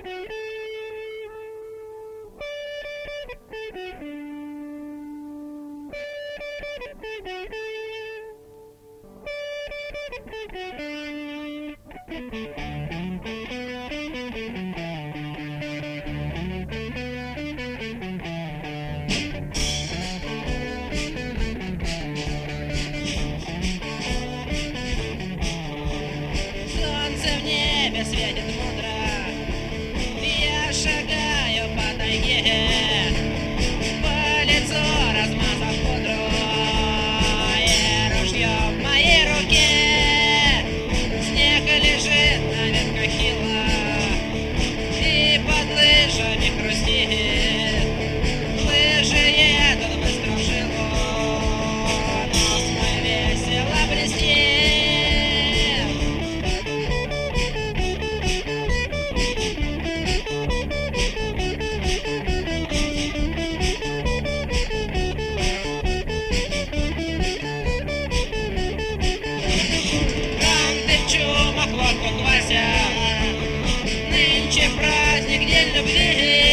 Солнце в небе светит мудро, я шагаю по тайге, по лицу размазав пудру, и ружье в моей руке. Снег лежит на ветках хила, и под лыжами хрустит. Лыжи едут быстро в жилу, нос мой весело блестит. Нынче праздник, день любви.